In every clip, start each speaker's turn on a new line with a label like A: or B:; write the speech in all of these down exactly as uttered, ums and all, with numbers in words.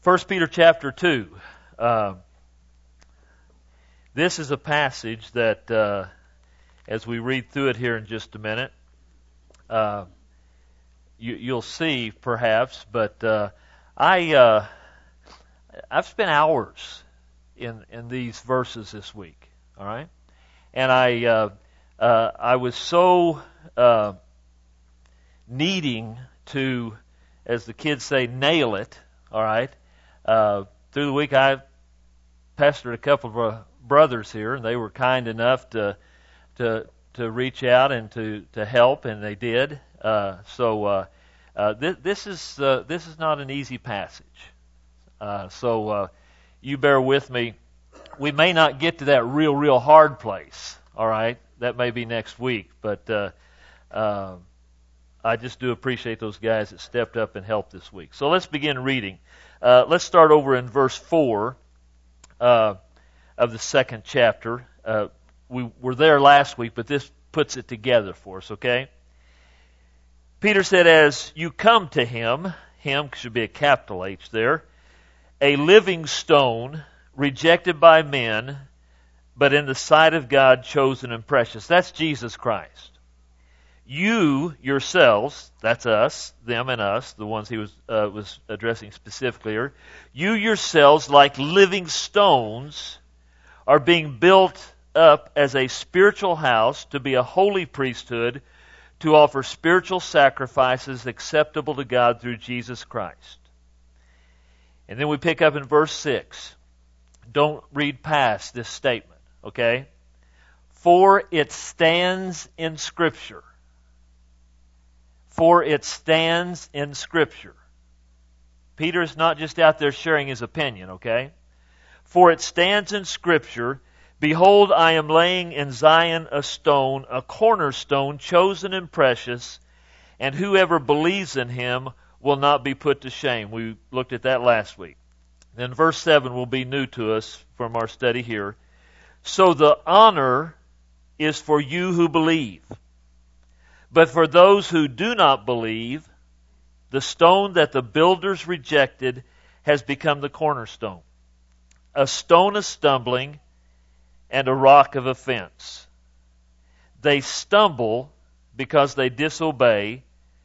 A: First Peter chapter two. Uh, this is a passage that, uh, as we read through it here in just a minute, uh, you, you'll see perhaps, but uh, I uh, I've spent hours in in these verses this week. All right, and I uh, uh, I was so uh, needing to, as the kids say, nail it. All right. Uh, through the week, I pastored a couple of uh, brothers here, and they were kind enough to to to reach out and to, to help, and they did. Uh, so uh, uh, th- this is uh, this is not an easy passage. Uh, so uh, you bear with me. We may not get to that real, real hard place. All right, that may be next week, but uh, uh, I just do appreciate those guys that stepped up and helped this week. So let's begin reading. Uh, let's start over in verse four uh, of the second chapter. Uh, we were there last week, but this puts it together for us, okay? Peter said, as you come to him, him should be a capital H there, a living stone, rejected by men, but in the sight of God chosen and precious. That's Jesus Christ. You yourselves, that's us, them and us, the ones he was uh, was addressing specifically here, you yourselves, like living stones, are being built up as a spiritual house to be a holy priesthood, to offer spiritual sacrifices acceptable to God through Jesus Christ. And then we pick up in verse six. Don't read past this statement, okay? For it stands in Scripture. For it stands in Scripture. Peter is not just out there sharing his opinion, okay? For it stands in Scripture, behold, I am laying in Zion a stone, a cornerstone, chosen and precious, and whoever believes in him will not be put to shame. We looked at that last week. Then verse seven will be new to us from our study here. So the honor is for you who believe. But for those who do not believe, the stone that the builders rejected has become the cornerstone, a stone of stumbling and a rock of offense. They stumble because they disobey.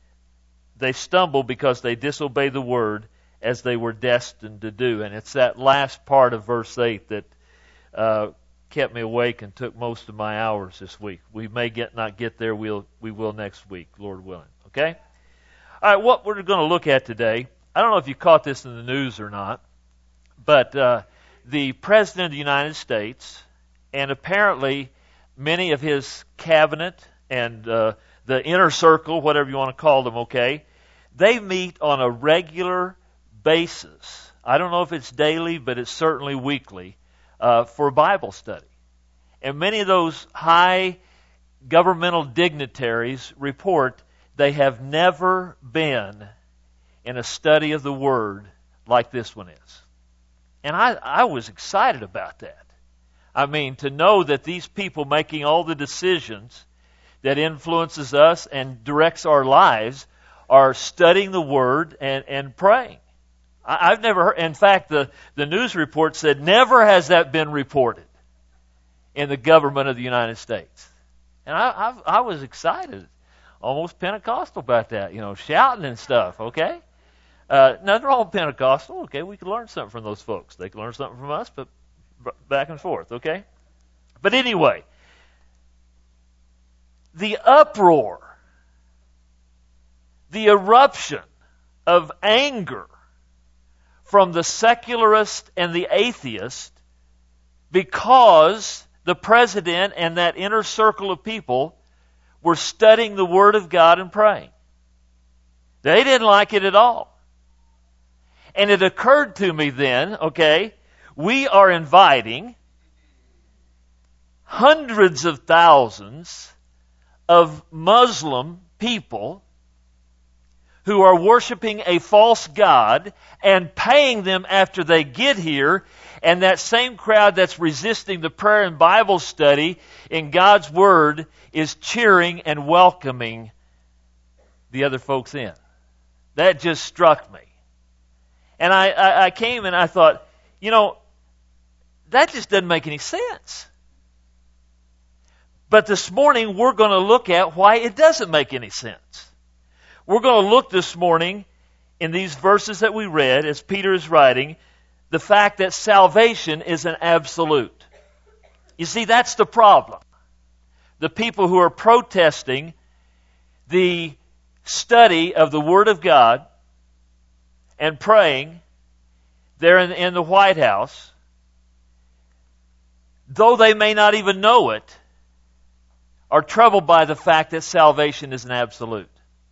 A: They stumble because they disobey the word as they were destined to do. And it's that last part of verse eight that uh, kept me awake and took most of my hours this week. We may get not get there. We'll we will next week, Lord willing. Okay? All right, what we're going to look at today, I don't know if you caught this in the news or not, but uh, the President of the United States and apparently many of his cabinet and uh, the inner circle, whatever you want to call them, okay, they meet on a regular basis. I don't know if it's daily, but it's certainly weekly. Uh, for Bible study. And many of those high governmental dignitaries report they have never been in a study of the Word like this one is. And I, I was excited about that. I mean, to know that these people making all the decisions that influences us and directs our lives are studying the Word and, and praying. I've never heard, in fact, the, the news report said never has that been reported in the government of the United States. And I, I, I was excited, almost Pentecostal about that, you know, shouting and stuff, okay? Uh, nothing wrong with Pentecostal, okay? We can learn something from those folks. They can learn something from us, but back and forth, okay? But anyway, the uproar, the eruption of anger from the secularist and the atheist because the president and that inner circle of people were studying the Word of God and praying. They didn't like it at all. And it occurred to me then, okay, we are inviting hundreds of thousands of Muslim people who are worshiping a false god and paying them after they get here, and that same crowd that's resisting the prayer and Bible study in God's Word is cheering and welcoming the other folks in. That just struck me. And I, I, I came and I thought, you know, that just doesn't make any sense. But this morning we're going to look at why it doesn't make any sense. We're going to look this morning in these verses that we read, as Peter is writing, the fact that salvation is an absolute. You see, that's the problem. The people who are protesting the study of the Word of God and praying there in, in the White House, though they may not even know it, are troubled by the fact that salvation is an absolute.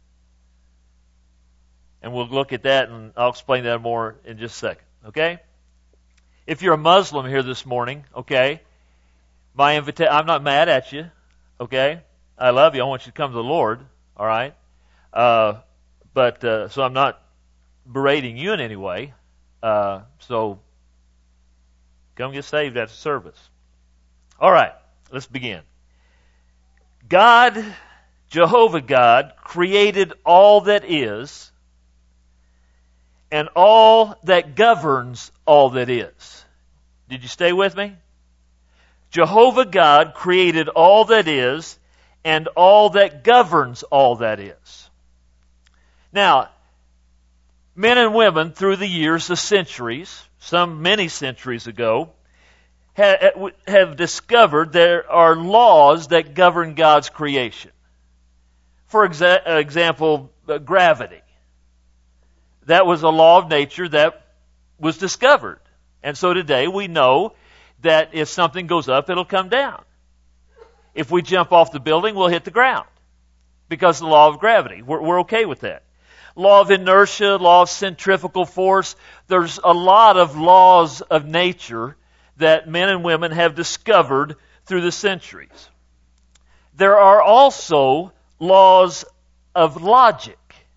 A: And we'll look at that, and I'll explain that more in just a second, okay? If you're a Muslim here this morning, okay, my invitation, I'm not mad at you, okay? I love you. I want you to come to the Lord, all right? Uh, but, uh, so I'm not berating you in any way. Uh, so, come get saved after service. All right, let's begin. God, Jehovah God, created all that is and all that governs all that is. Did you stay with me? Jehovah God created all that is and all that governs all that is. Now, men and women through the years, the centuries, some many centuries ago, have discovered there are laws that govern God's creation. For exa- example, uh, gravity. That was a law of nature that was discovered. And so today we know that if something goes up, it'll come down. If we jump off the building, we'll hit the ground because of the law of gravity. We're, we're okay with that. Law of inertia, law of centrifugal force. There's a lot of laws of nature that men and women have discovered through the centuries. There are also laws of logic.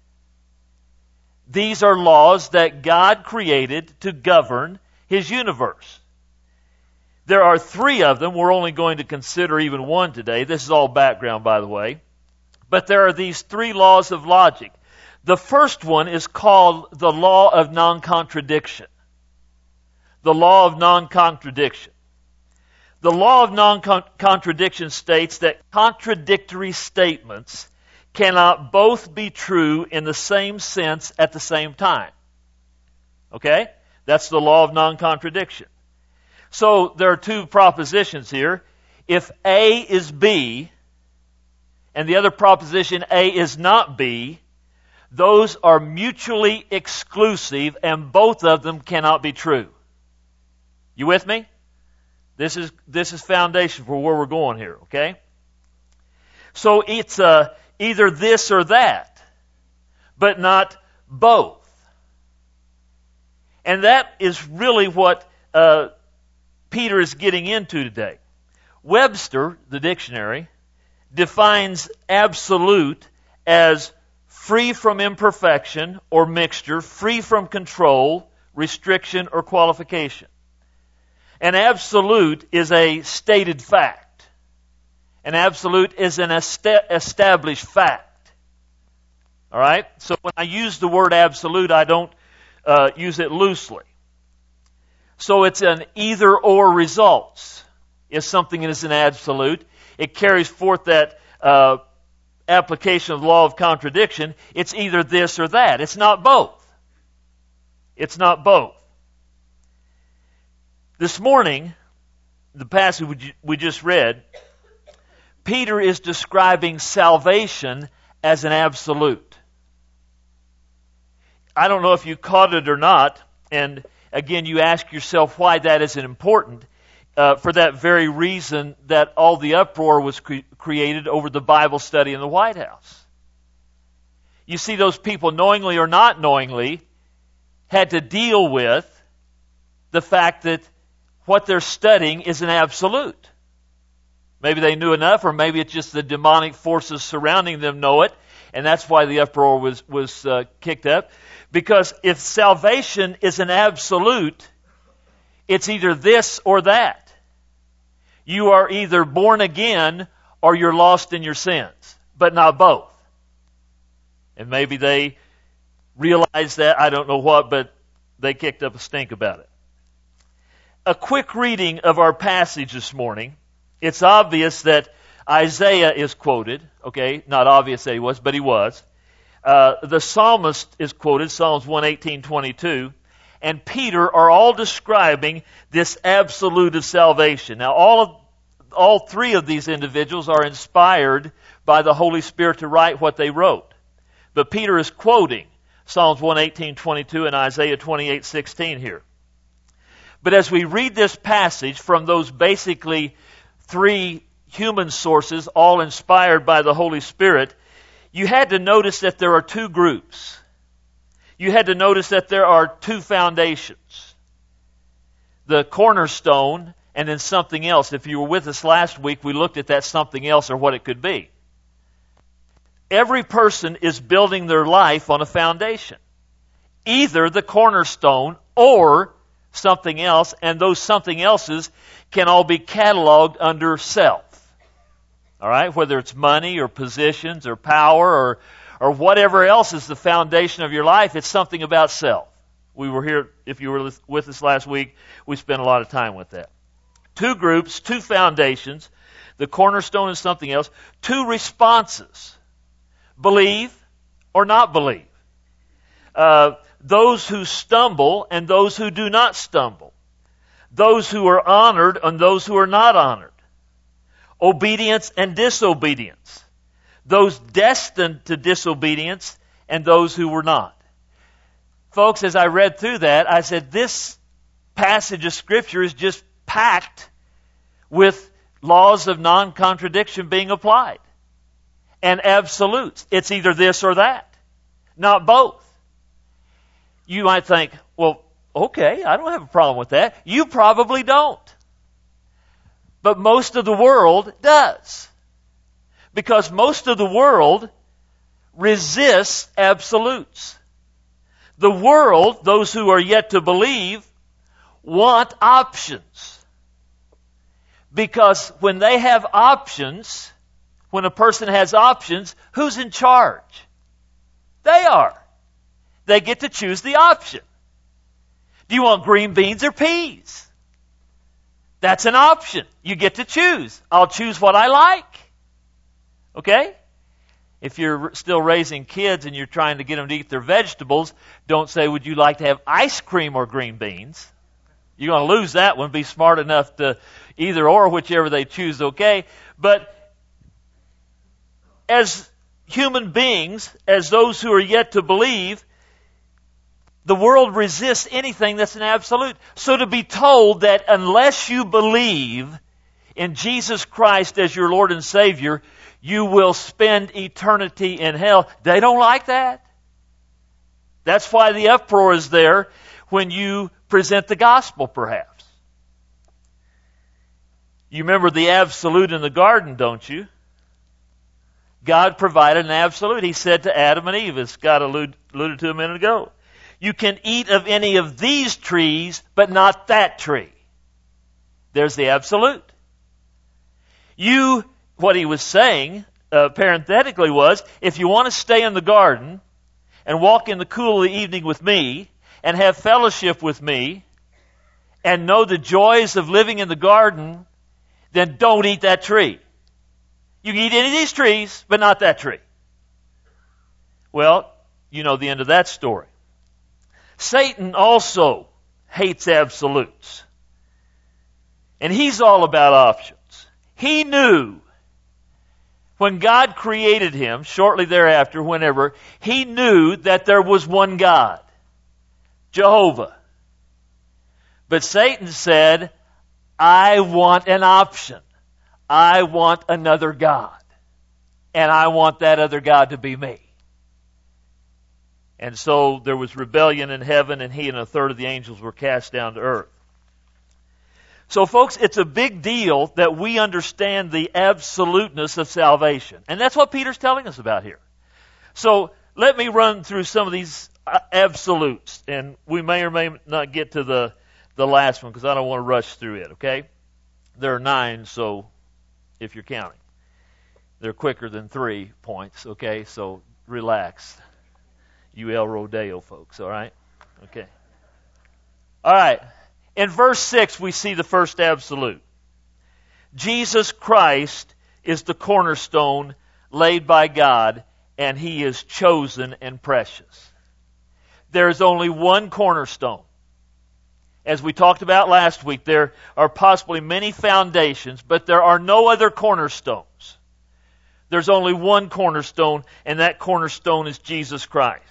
A: These are laws that God created to govern His universe. There are three of them. We're only going to consider even one today. This is all background, by the way. But there are these three laws of logic. The first one is called the law of non-contradiction. The law of non-contradiction. The law of non-contradiction states that contradictory statements cannot both be true in the same sense at the same time. Okay? That's the law of non-contradiction. So there are two propositions here. If A is B and the other proposition A is not B, those are mutually exclusive and both of them cannot be true. You with me? This is this is foundation for where we're going here, okay? So it's uh, either this or that, but not both. And that is really what uh, Peter is getting into today. Webster, the dictionary, defines absolute as free from imperfection or mixture, free from control, restriction, or qualification. An absolute is a stated fact. An absolute is an est- established fact. All right? So when I use the word absolute, I don't uh, use it loosely. So it's an either-or results. If something is an absolute, it carries forth that uh, application of the law of contradiction. It's either this or that. It's not both. It's not both. This morning, the passage we just read, Peter is describing salvation as an absolute. I don't know if you caught it or not, and again, you ask yourself why that isn't important. Uh, for that very reason that all the uproar was cre- created over the Bible study in the White House. You see, those people, knowingly or not knowingly, had to deal with the fact that what they're studying is an absolute. Maybe they knew enough, or maybe it's just the demonic forces surrounding them know it, and that's why the uproar was, was uh, kicked up. Because if salvation is an absolute, it's either this or that. You are either born again or you're lost in your sins, but not both. And maybe they realize that, I don't know what, but they kicked up a stink about it. A quick reading of our passage this morning. It's obvious that Isaiah is quoted. Okay, not obvious that he was, but he was. Uh, the psalmist is quoted, Psalms one eighteen twenty-two, and Peter are all describing this absolute of salvation. Now, all of, all three of these individuals are inspired by the Holy Spirit to write what they wrote. But Peter is quoting Psalms one eighteen twenty-two and Isaiah twenty-eight sixteen here. But as we read this passage from those basically three human sources, all inspired by the Holy Spirit, you had to notice that there are two groups. You had to notice that there are two foundations. The cornerstone and then something else. If you were with us last week, we looked at that something else or what it could be. Every person is building their life on a foundation. Either the cornerstone or something else, and those something else's can all be cataloged under self. All right, whether it's money or positions or power or or whatever else is the foundation of your life, it's something about self. We were here, if you were with us last week, we spent a lot of time with that. Two groups, two foundations, the cornerstone is something else, two responses, believe or not believe. Uh, those who stumble and those who do not stumble. Those who are honored and those who are not honored. Obedience and disobedience. Those destined to disobedience and those who were not. Folks, as I read through that, I said this passage of Scripture is just packed with laws of non-contradiction being applied. And absolutes. It's either this or that. Not both. You might think, well, okay, I don't have a problem with that. You probably don't. But most of the world does. Because most of the world resists absolutes. The world, those who are yet to believe, want options. Because when they have options, when a person has options, who's in charge? They are. They get to choose the option. Do you want green beans or peas? That's an option. You get to choose. I'll choose what I like. Okay? If you're still raising kids and you're trying to get them to eat their vegetables, don't say, would you like to have ice cream or green beans? You're going to lose that one. Be smart enough to either or, whichever they choose, okay? But as human beings, as those who are yet to believe, the world resists anything that's an absolute. So to be told that unless you believe in Jesus Christ as your Lord and Savior, you will spend eternity in hell, they don't like that. That's why the uproar is there when you present the gospel, perhaps. You remember the absolute in the garden, don't you? God provided an absolute. He said to Adam and Eve, as Scott alluded to a minute ago, you can eat of any of these trees, but not that tree. There's the absolute. You, what he was saying, uh, parenthetically was, if you want to stay in the garden and walk in the cool of the evening with me and have fellowship with me and know the joys of living in the garden, then don't eat that tree. You can eat any of these trees, but not that tree. Well, you know the end of that story. Satan also hates absolutes. And he's all about options. He knew when God created him, shortly thereafter, whenever, he knew that there was one God, Jehovah. But Satan said, I want an option. I want another God. And I want that other God to be me. And so there was rebellion in heaven, and he and a third of the angels were cast down to earth. So folks, it's a big deal that we understand the absoluteness of salvation. And that's what Peter's telling us about here. So let me run through some of these absolutes, and we may or may not get to the, the last one because I don't want to rush through it, okay? There are nine, so if you're counting. They're quicker than three points, okay? So relax. You El Rodeo folks, all right? Okay. All right. In verse six, we see the first absolute. Jesus Christ is the cornerstone laid by God, and He is chosen and precious. There is only one cornerstone. As we talked about last week, there are possibly many foundations, but there are no other cornerstones. There's only one cornerstone, and that cornerstone is Jesus Christ.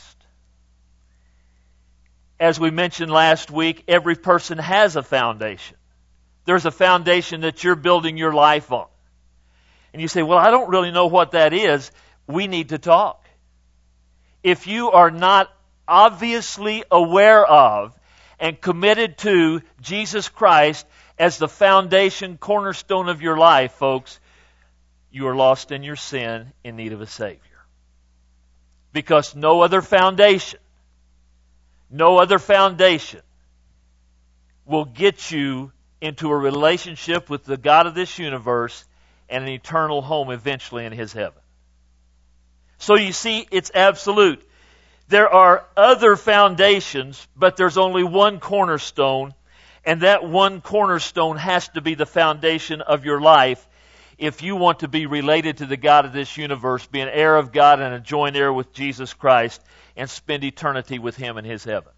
A: As we mentioned last week, every person has a foundation. There's a foundation that you're building your life on. And you say, well, I don't really know what that is. We need to talk. If you are not obviously aware of and committed to Jesus Christ as the foundation, cornerstone of your life, folks, you are lost in your sin, in need of a Savior. Because no other foundation, no other foundation will get you into a relationship with the God of this universe and an eternal home eventually in His heaven. So you see, it's absolute. There are other foundations, but there's only one cornerstone, and that one cornerstone has to be the foundation of your life if you want to be related to the God of this universe, be an heir of God and a joint heir with Jesus Christ, and spend eternity with Him in His heaven.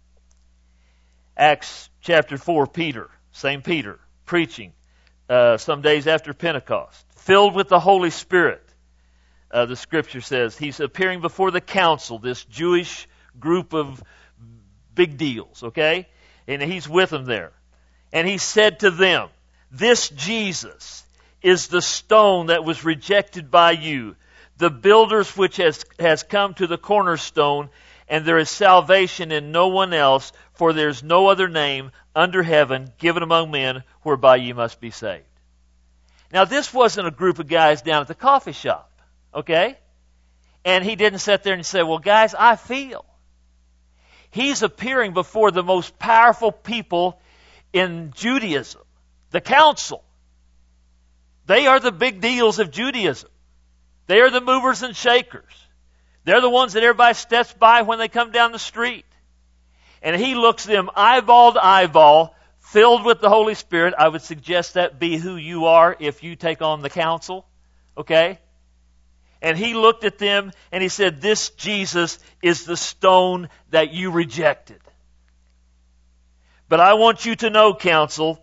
A: Acts chapter four, Peter, same Peter, preaching uh, some days after Pentecost, filled with the Holy Spirit. Uh, the Scripture says he's appearing before the council, this Jewish group of big deals, okay? And he's with them there. And he said to them, "This Jesus is the stone that was rejected by you, the builders which has, has come to the cornerstone, and there is salvation in no one else, for there is no other name under heaven given among men whereby ye must be saved." Now, this wasn't a group of guys down at the coffee shop, okay? And he didn't sit there and say, well, guys, I feel. He's appearing before the most powerful people in Judaism, the council. They are the big deals of Judaism. They are the movers and shakers. They're the ones that everybody steps by when they come down the street. And he looks them eyeball to eyeball, filled with the Holy Spirit. I would suggest that be who you are if you take on the council, okay? And he looked at them and he said, "This Jesus is the stone that you rejected. But I want you to know, council,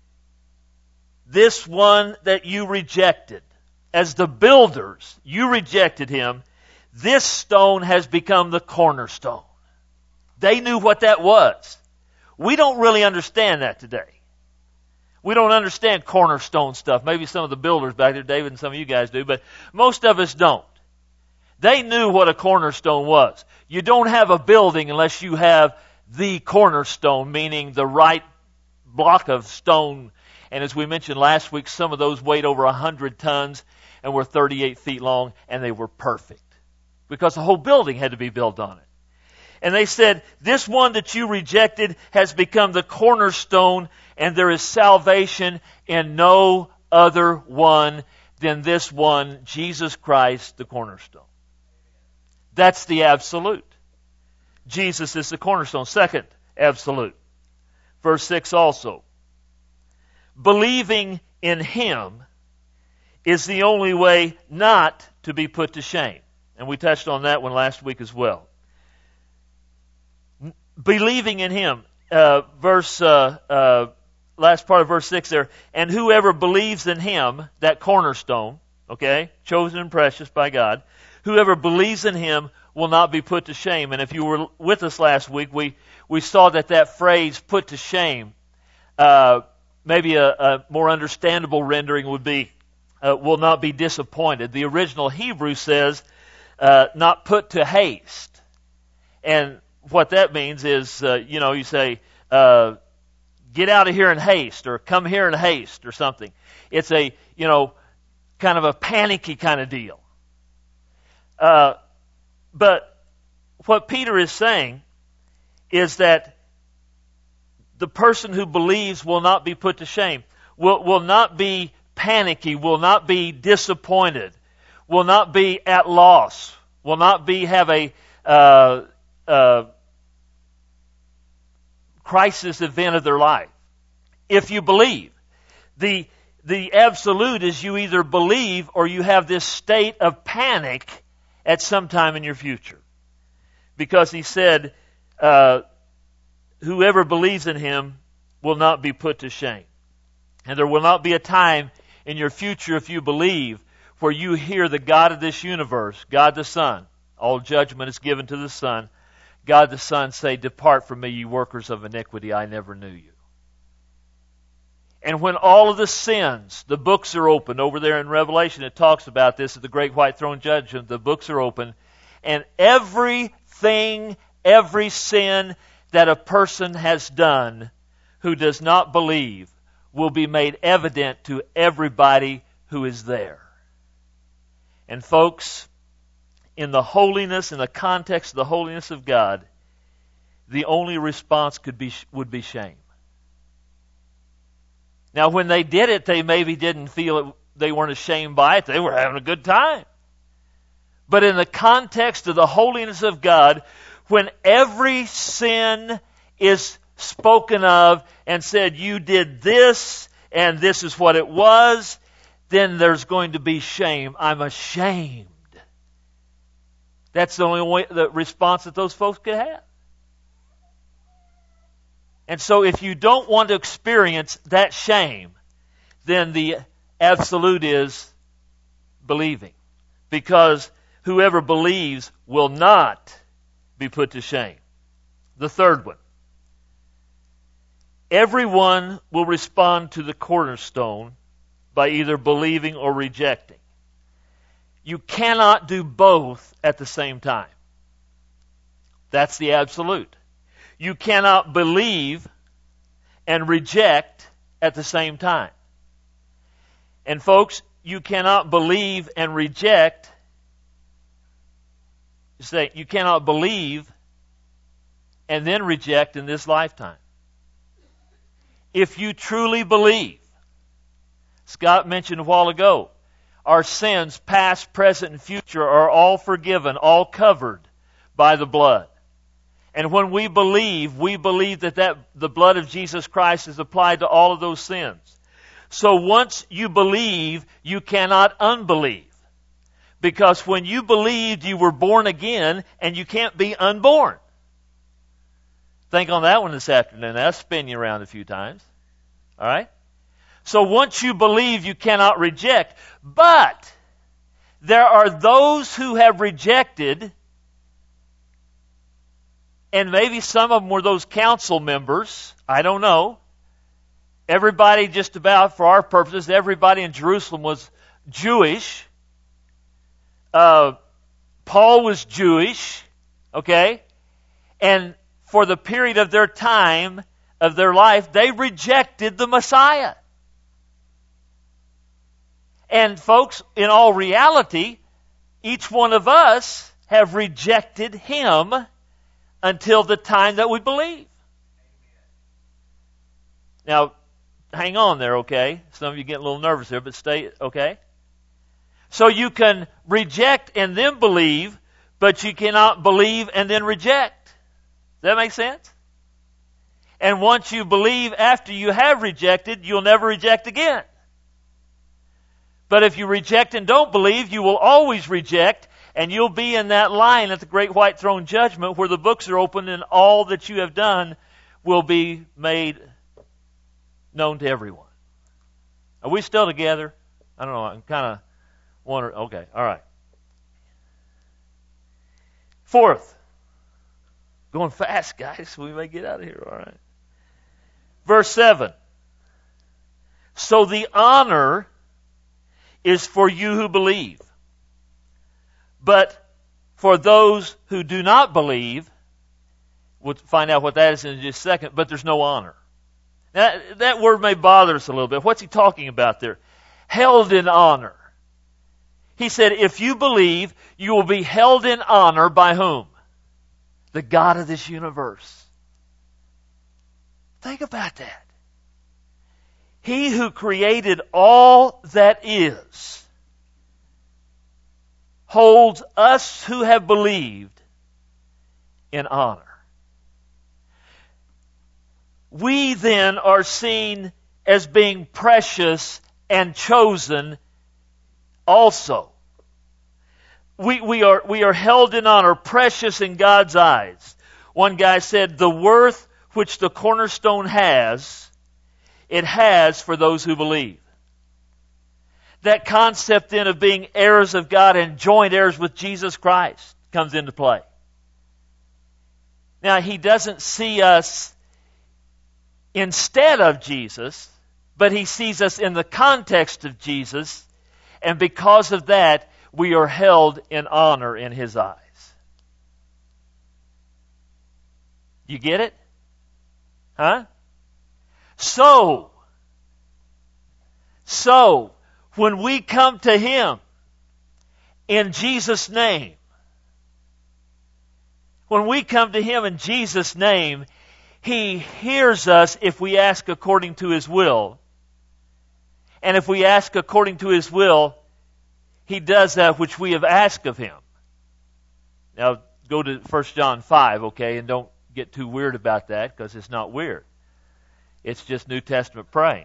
A: this one that you rejected, as the builders, you rejected him, this stone has become the cornerstone." They knew what that was. We don't really understand that today. We don't understand cornerstone stuff. Maybe some of the builders back there, David, and some of you guys do, but most of us don't. They knew what a cornerstone was. You don't have a building unless you have the cornerstone, meaning the right block of stone. And as we mentioned last week, some of those weighed over one hundred tons and were thirty-eight feet long, and they were perfect because the whole building had to be built on it. And they said, "This one that you rejected has become the cornerstone, and there is salvation in no other one than this one, Jesus Christ, the cornerstone." That's the absolute. Jesus is the cornerstone. Second absolute. Verse six also. Believing in Him is the only way not to be put to shame. And we touched on that one last week as well. Believing in Him. Uh, verse, uh, uh, last part of verse six there. And whoever believes in Him, that cornerstone, okay, chosen and precious by God, whoever believes in Him will not be put to shame. And if you were with us last week, we, we saw that that phrase, put to shame, uh, maybe a, a more understandable rendering would be, uh, will not be disappointed. The original Hebrew says, uh, not put to haste. And what that means is, uh, you know, you say, uh, get out of here in haste, or come here in haste, or something. It's a, you know, kind of a panicky kind of deal. Uh, but what Peter is saying is that the person who believes will not be put to shame, will, will not be panicky, will not be disappointed, will not be at loss, will not be have a uh, uh, crisis event of their life. If you believe. The, the absolute is you either believe or you have this state of panic at some time in your future. Because he said, uh, whoever believes in him will not be put to shame. And there will not be a time in your future, if you believe, where you hear the God of this universe, God the Son, all judgment is given to the Son, God the Son say, depart from me, you workers of iniquity, I never knew you. And when all of the sins, the books are opened, over there in Revelation it talks about this at the great white throne judgment, the books are open, and everything, every sin that a person has done who does not believe will be made evident to everybody who is there. And folks, in the holiness, in the context of the holiness of God, the only response could be would be shame. Now, when they did it, they maybe didn't feel it, they weren't ashamed by it. They were having a good time. But in the context of the holiness of God, when every sin is spoken of and said, you did this, and this is what it was, then there's going to be shame. I'm ashamed. That's the only way, the response that those folks could have. And so if you don't want to experience that shame, then the absolute is believing. Because whoever believes will not be put to shame. The third one. Everyone will respond to the cornerstone by either believing or rejecting. You cannot do both at the same time. That's the absolute. You cannot believe and reject at the same time. And folks, you cannot believe and reject. Say, you cannot believe and then reject in this lifetime. If you truly believe, Scott mentioned a while ago, our sins, past, present, and future, are all forgiven, all covered by the blood. And when we believe, we believe that, that the blood of Jesus Christ is applied to all of those sins. So once you believe, you cannot unbelieve. Because when you believed, you were born again, and you can't be unborn. Think on that one this afternoon. That'll spin you around a few times. All right? So once you believe, you cannot reject. But there are those who have rejected, and maybe some of them were those council members. I don't know. Everybody, just about for our purposes, everybody in Jerusalem was Jewish. Uh, Paul was Jewish. Okay? And for the period of their time, of their life, they rejected the Messiah. And folks, in all reality, each one of us have rejected Him until the time that we believe. Now, hang on there, okay? Some of you get a little nervous here, but stay, okay? So you can reject and then believe, but you cannot believe and then reject. Does that make sense? And once you believe after you have rejected, you'll never reject again. But if you reject and don't believe, you will always reject, and you'll be in that line at the great white throne judgment where the books are opened and all that you have done will be made known to everyone. Are we still together? I don't know. I'm kind of wondering. Okay, all right. Fourth. Going fast, guys. We may get out of here, all right. Verse seven. So the honor is for you who believe. But for those who do not believe, we'll find out what that is in just a second, but there's no honor. Now, that word may bother us a little bit. What's he talking about there? Held in honor. He said, if you believe, you will be held in honor by whom? The God of this universe. Think about that. He who created all that is holds us who have believed in honor. we then are seen as being precious and chosen also. We, we are, we are held in honor, precious in God's eyes. One guy said, the worth which the cornerstone has, it has for those who believe. That concept then of being heirs of God and joint heirs with Jesus Christ comes into play. Now, He doesn't see us instead of Jesus, but He sees us in the context of Jesus, and because of that, we are held in honor in His eyes. You get it? Huh? So, so, when we come to Him in Jesus' name, when we come to Him in Jesus' name, He hears us if we ask according to His will. And if we ask according to His will, He does that which we have asked of Him. Now, go to First John five, okay, and don't get too weird about that, because it's not weird. It's just New Testament praying.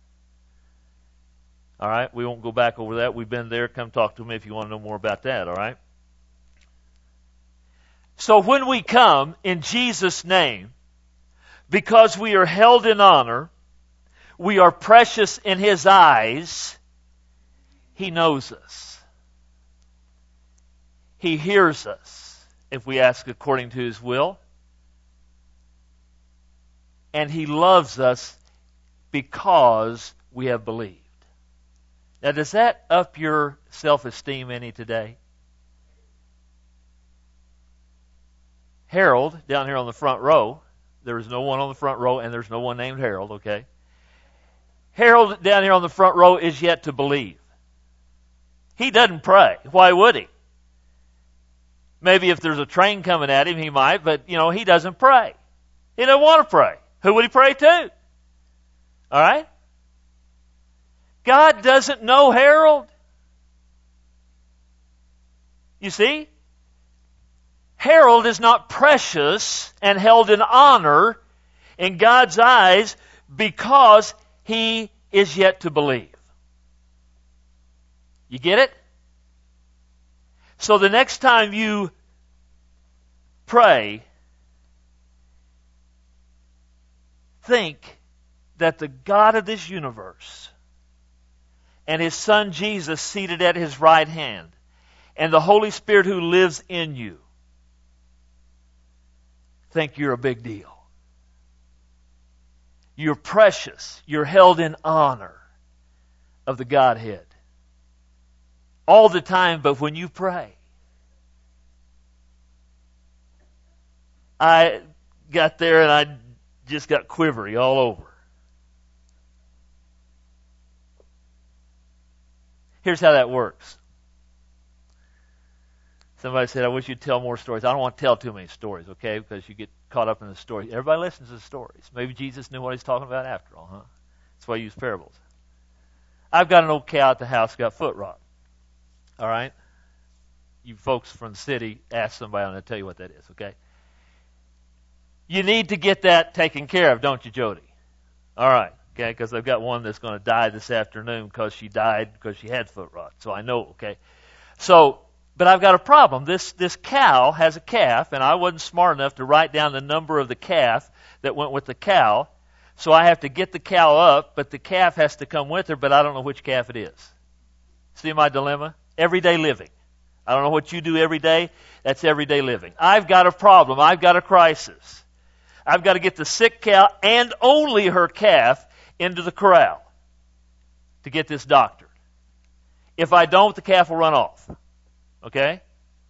A: All right, we won't go back over that. We've been there. Come talk to me if you want to know more about that, all right? So when we come in Jesus' name, because we are held in honor, we are precious in His eyes, He knows us. He hears us if we ask according to His will. And He loves us because we have believed. Now, does that up your self-esteem any today? Harold, down here on the front row, there is no one on the front row, and there's no one named Harold, okay? Harold, down here on the front row, is yet to believe. He doesn't pray. Why would he? Maybe if there's a train coming at him, he might, but, you know, he doesn't pray. He doesn't want to pray. Who would he pray to? All right? God doesn't know Harold. You see? Harold is not precious and held in honor in God's eyes because he is yet to believe. You get it? So the next time you pray, think that the God of this universe and His Son Jesus seated at His right hand and the Holy Spirit who lives in you think you're a big deal. You're precious. You're held in honor of the Godhead. All the time, but when you pray. I got there and I just got quivery all over. Here's how that works. Somebody said, I wish you'd tell more stories. I don't want to tell too many stories, okay, because you get caught up in the story. Everybody listens to the stories. Maybe Jesus knew what He's talking about after all, huh? That's why I use parables. I've got an old cow at the house, got foot rot. All right? You folks from the city, ask somebody and they'll tell you what that is, okay? You need to get that taken care of, don't you, Jody? All right, okay, because I've got one that's going to die this afternoon because she died because she had foot rot. So I know, okay? So, but I've got a problem. This this cow has a calf, and I wasn't smart enough to write down the number of the calf that went with the cow. So I have to get the cow up, but the calf has to come with her, but I don't know which calf it is. See my dilemma? Everyday living. I don't know what you do every day. That's everyday living. I've got a problem. I've got a crisis. I've got to get the sick cow and only her calf into the corral to get this doctored. If I don't, the calf will run off. Okay?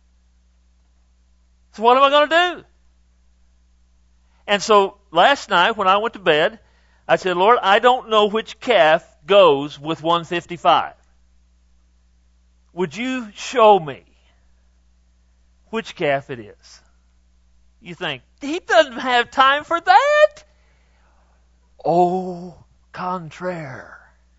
A: So what am I going to do? And so last night when I went to bed, I said, Lord, I don't know which calf goes with one fifty-five. Would you show me which calf it is? You think, He doesn't have time for that? Au contraire.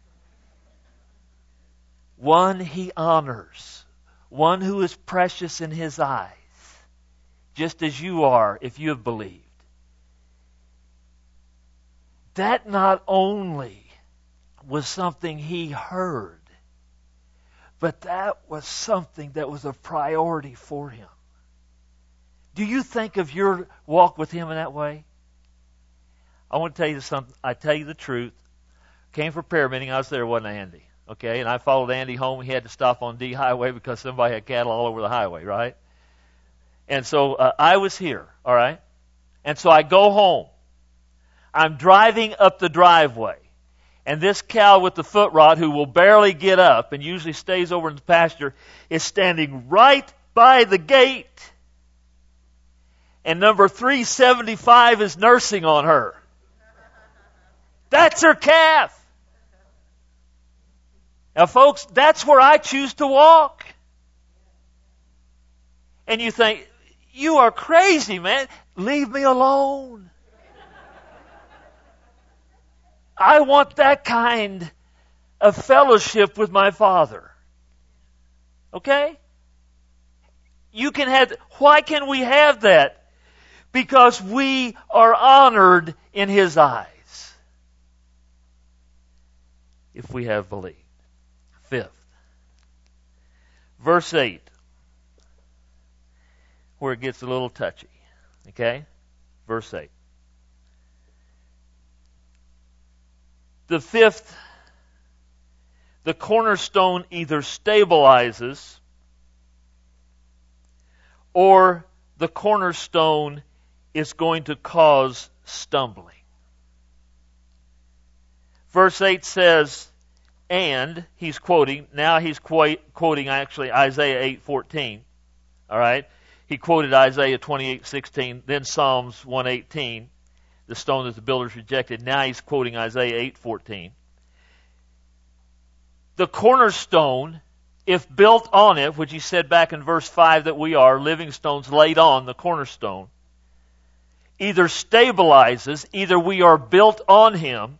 A: One He honors. One who is precious in His eyes. Just as you are if you have believed. that not only was something he heard, but that was something that was a priority for him. Do you think of your walk with him in that way? I want to tell you something. I tell you the truth. Came for prayer meeting. I was there, wasn't I, Andy? Okay, and I followed Andy home. He had to stop on D Highway because somebody had cattle all over the highway, right? And so uh, I was here, all right? And so I go home. I'm driving up the driveway. And this cow with the foot rot, who will barely get up and usually stays over in the pasture, is standing right by the gate. And number three seventy-five is nursing on her. That's her calf. Now, folks, that's where I choose to walk. And you think, you are crazy, man. Leave me alone. I want that kind of fellowship with my Father. Okay? You can have, why can we have that? Because we are honored in His eyes. If we have believed. Fifth. Verse eight. Where it gets a little touchy. Okay? Verse eight. The fifth, the cornerstone either stabilizes or the cornerstone is going to cause stumbling. Verse eight says, and, he's quoting, now he's quote, quoting actually Isaiah eight fourteen. All right? He quoted Isaiah twenty-eight sixteen, then Psalms one eighteen. The stone that the builders rejected. Now he's quoting Isaiah eight fourteen. The cornerstone, if built on it, which he said back in verse five that we are, living stones laid on the cornerstone, either stabilizes, either we are built on him,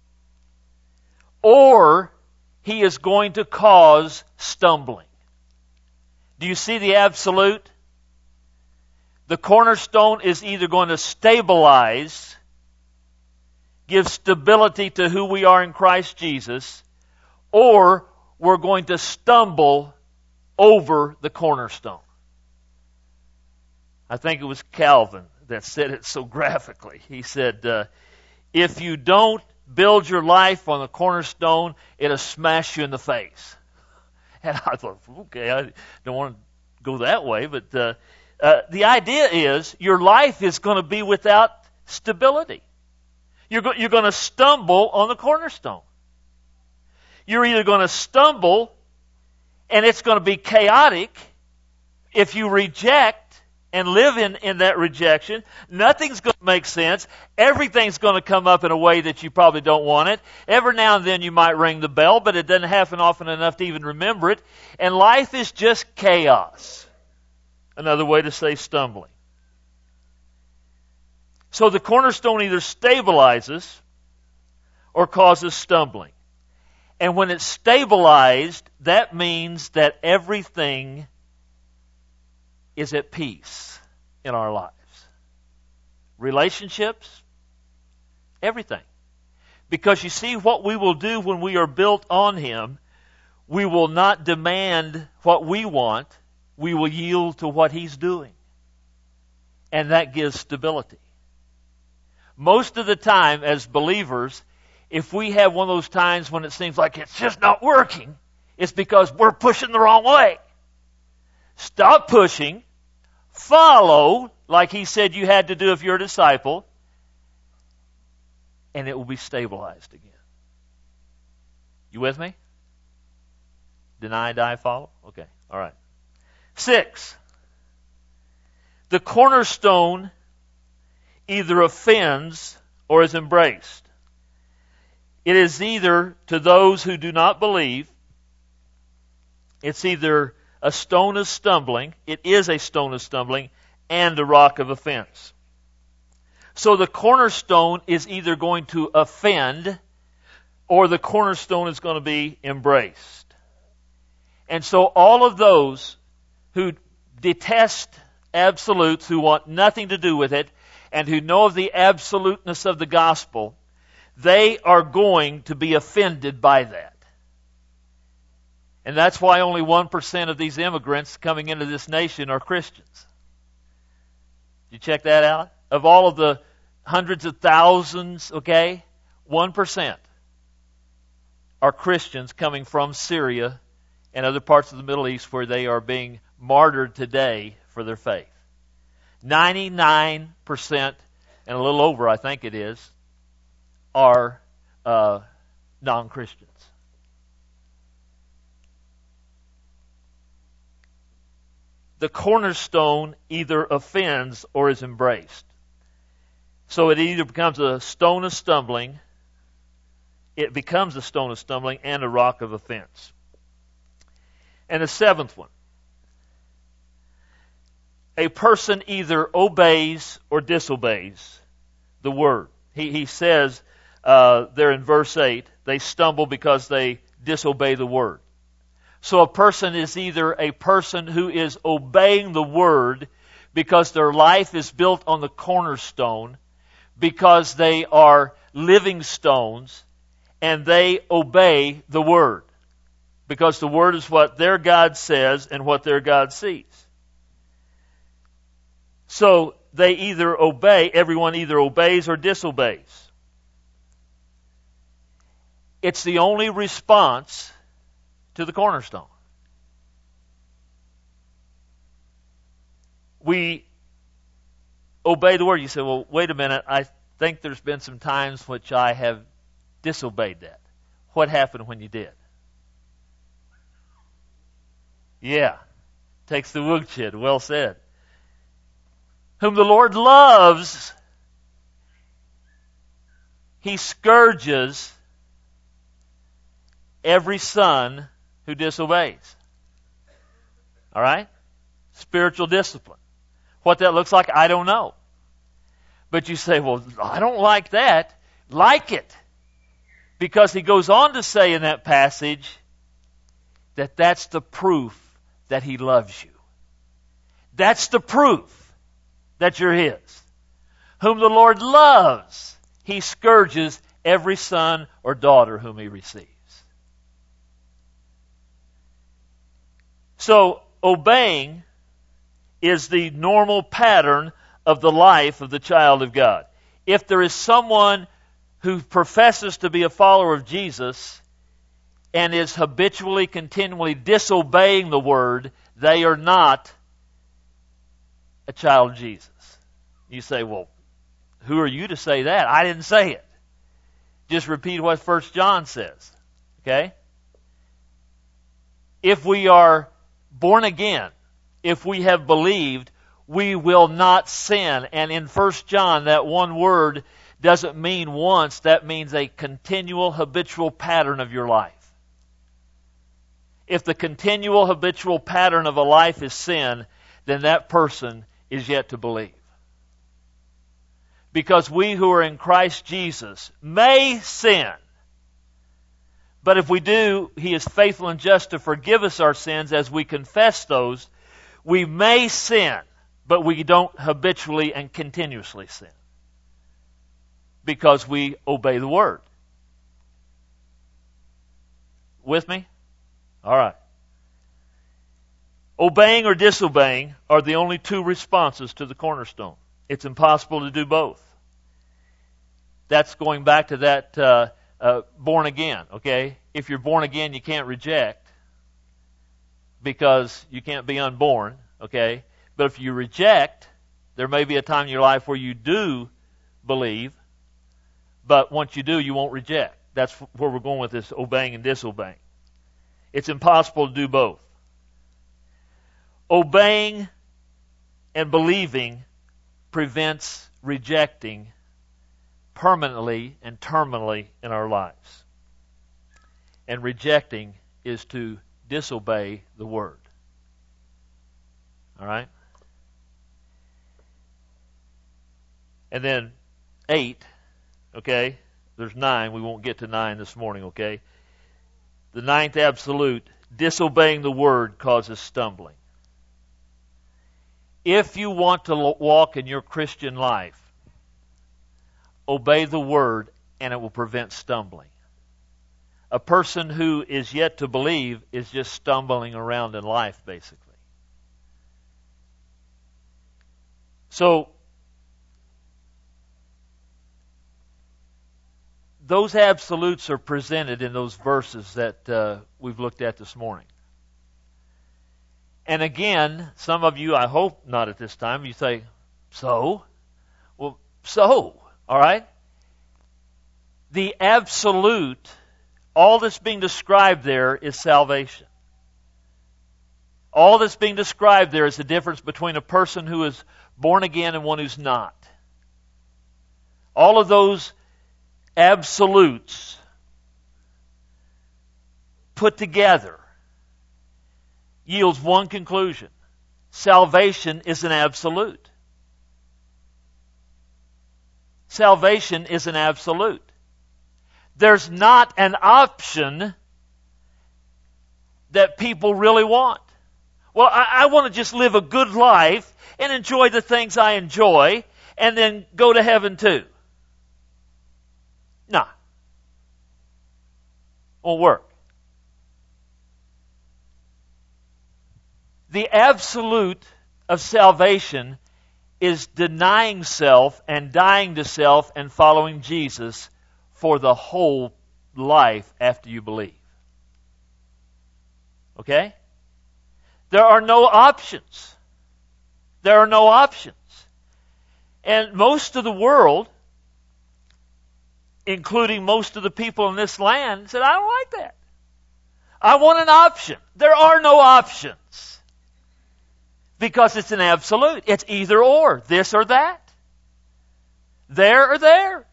A: or he is going to cause stumbling. Do you see the absolute? The cornerstone is either going to stabilize, give stability to who we are in Christ Jesus, or we're going to stumble over the cornerstone. I think it was Calvin that said it so graphically. He said, uh, if you don't build your life on the cornerstone, it'll smash you in the face. And I thought, okay, I don't want to go that way, but uh, uh, the idea is your life is going to be without stability. You're, go- you're going to stumble on the cornerstone. You're either going to stumble and it's going to be chaotic if you reject and live in, in that rejection. Nothing's going to make sense. Everything's going to come up in a way that you probably don't want it. Every now and then you might ring the bell, but it doesn't happen often enough to even remember it. And life is just chaos. Another way to say stumbling. So the cornerstone either stabilizes or causes stumbling. And when it's stabilized, that means that everything is at peace in our lives. Relationships, everything. Because you see, what we will do when we are built on Him, we will not demand what we want, we will yield to what He's doing. And that gives stability. Most of the time, as believers, if we have one of those times when it seems like it's just not working, it's because we're pushing the wrong way. Stop pushing. Follow, like He said you had to do if you're a disciple, and it will be stabilized again. You with me? Deny, die, follow? Okay, all right. Six, the cornerstone either offends or is embraced. It is either, to those who do not believe, it's either a stone of stumbling, it is a stone of stumbling, and a rock of offense. So the cornerstone is either going to offend, or the cornerstone is going to be embraced. And so all of those who detest absolutes, who want nothing to do with it, and who know of the absoluteness of the gospel, they are going to be offended by that. And that's why only one percent of these immigrants coming into this nation are Christians. You check that out? Of all of the hundreds of thousands, okay, one percent are Christians coming from Syria and other parts of the Middle East where they are being martyred today for their faith. ninety-nine percent, and a little over, I think it is, are uh, non-Christians. The cornerstone either offends or is embraced. So it either becomes a stone of stumbling, it becomes a stone of stumbling and a rock of offense. And the seventh one, a person either obeys or disobeys the word. He, he says uh, there in verse eight, they stumble because they disobey the word. So a person is either a person who is obeying the word because their life is built on the cornerstone, because they are living stones, and they obey the word. Because the word is what their God says and what their God sees. So they either obey, everyone either obeys or disobeys. It's the only response to the cornerstone. We obey the word. You say, well, wait a minute, I think there's been some times which I have disobeyed that. What happened when you did? Yeah. Takes the woodshed. Well said. Whom the Lord loves, He scourges every son who disobeys. All right? Spiritual discipline. What that looks like, I don't know. But you say, well, I don't like that. Like it. Because he goes on to say in that passage that that's the proof that He loves you. That's the proof that you're His. Whom the Lord loves, He scourges every son or daughter whom He receives. So, obeying is the normal pattern of the life of the child of God. If there is someone who professes to be a follower of Jesus and is habitually, continually disobeying the word, they are not a child of Jesus. You say, well, who are you to say that? I didn't say it. Just repeat what First John says. Okay? If we are born again, if we have believed, we will not sin. And in First John, that one word doesn't mean once. That means a continual, habitual pattern of your life. If the continual, habitual pattern of a life is sin, then that person is yet to believe. Because we who are in Christ Jesus may sin. But if we do, He is faithful and just to forgive us our sins as we confess those. We may sin, but we don't habitually and continuously sin. Because we obey the Word. With me? All right. Obeying or disobeying are the only two responses to the cornerstone. It's impossible to do both. That's going back to that uh, uh, born again, okay? If you're born again, you can't reject because you can't be unborn, okay? But if you reject, there may be a time in your life where you do believe, but once you do, you won't reject. That's where we're going with this obeying and disobeying. It's impossible to do both. Obeying and believing prevents rejecting permanently and terminally in our lives. And rejecting is to disobey the Word. All right? And then eight, okay? There's nine. We won't get to nine this morning, okay? The ninth absolute, disobeying the Word causes stumbling. If you want to walk in your Christian life, obey the Word and it will prevent stumbling. A person who is yet to believe is just stumbling around in life, basically. So, those absolutes are presented in those verses that uh, we've looked at this morning. And again, some of you, I hope not at this time, you say, so? Well, so, all right? The absolute, all that's being described there is salvation. All that's being described there is the difference between a person who is born again and one who's not. All of those absolutes put together yields one conclusion. Salvation is an absolute. Salvation is an absolute. There's not an option that people really want. Well, I, I want to just live a good life and enjoy the things I enjoy and then go to heaven too. Nah. Won't work. The absolute of salvation is denying self and dying to self and following Jesus for the whole life after you believe. Okay? There are no options. There are no options. And most of the world, including most of the people in this land, said, I don't like that. I want an option. There are no options. Because it's an absolute. It's either or, this or that. There or there.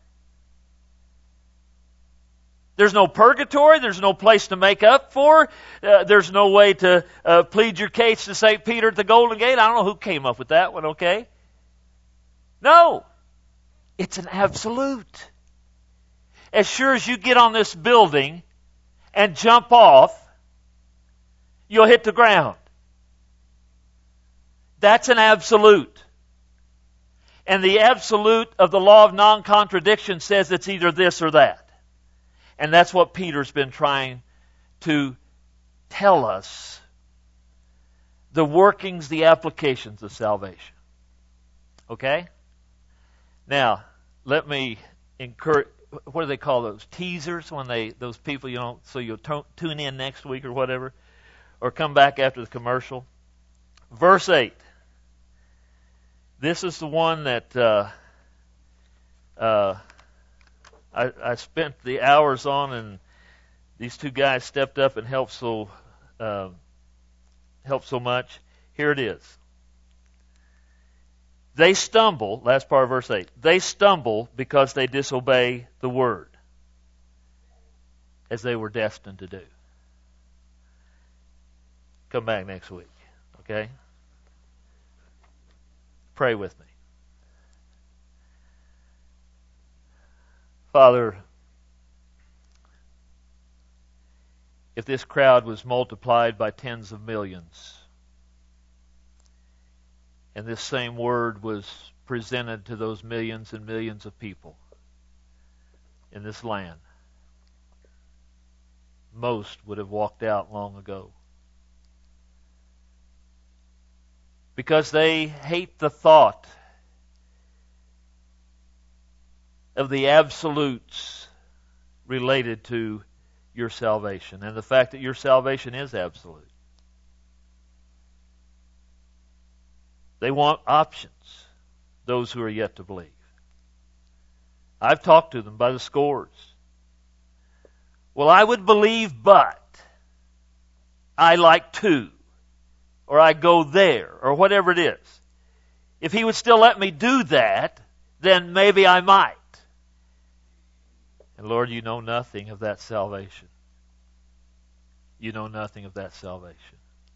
A: There's no purgatory. There's no place to make up for. Uh, there's no way to uh, plead your case to Saint Peter at the Golden Gate. I don't know who came up with that one, okay? No. It's an absolute. As sure as you get on this building and jump off, you'll hit the ground. That's an absolute. And the absolute of the law of non-contradiction says it's either this or that. And that's what Peter's been trying to tell us. The workings, the applications of salvation. Okay? Now, let me encourage, what do they call those? Teasers, when they, those people, you know, so you'll t- tune in next week or whatever, or come back after the commercial. Verse eight. This is the one that uh, uh, I, I spent the hours on, and these two guys stepped up and helped so uh, helped so much. Here it is. They stumble, last part of verse eight, they stumble because they disobey the word, as they were destined to do. Come back next week, okay? Pray with me. Father, if this crowd was multiplied by tens of millions, and this same word was presented to those millions and millions of people in this land, most would have walked out long ago. Because they hate the thought of the absolutes related to your salvation and the fact that your salvation is absolute. They want options, those who are yet to believe. I've talked to them by the scores. Well, I would believe, but I like to. Or I go there, or whatever it is. If he would still let me do that, then maybe I might. And Lord, you know nothing of that salvation. You know nothing of that salvation.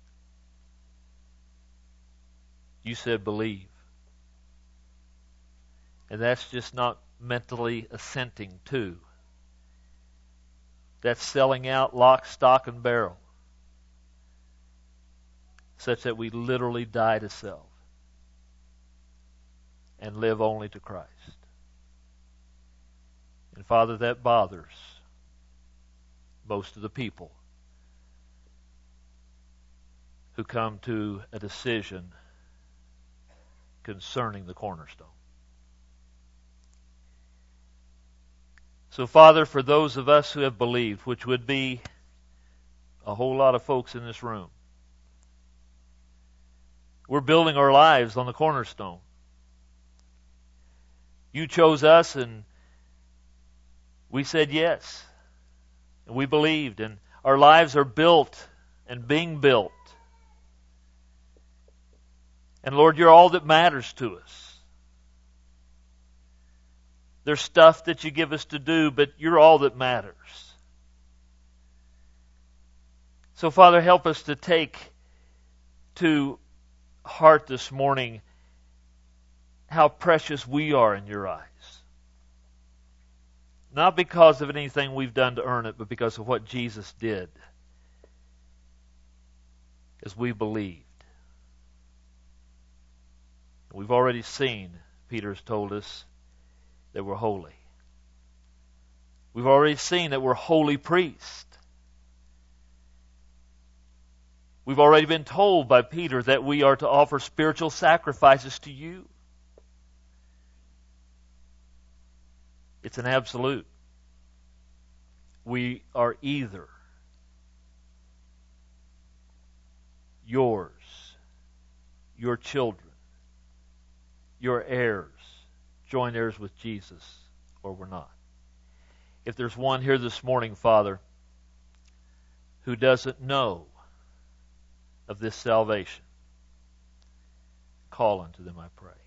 A: You said believe. And that's just not mentally assenting to. That's selling out lock, stock, and barrel. Such that we literally die to self and live only to Christ. And Father, that bothers most of the people who come to a decision concerning the cornerstone. So, Father, for those of us who have believed, which would be a whole lot of folks in this room, we're building our lives on the cornerstone. You chose us, and we said yes. And we believed, and our lives are built and being built. And Lord, you're all that matters to us. There's stuff that you give us to do, but you're all that matters. So, Father, help us to take to heart this morning how precious we are in your eyes. Not because of anything we've done to earn it, but because of what Jesus did as we believed. We've already seen, Peter has told us, that we're holy. We've already seen that we're holy priests. We've already been told by Peter that we are to offer spiritual sacrifices to you. It's an absolute. We are either yours, your children, your heirs, joint heirs with Jesus, or we're not. If there's one here this morning, Father, who doesn't know of this salvation, call unto them, I pray.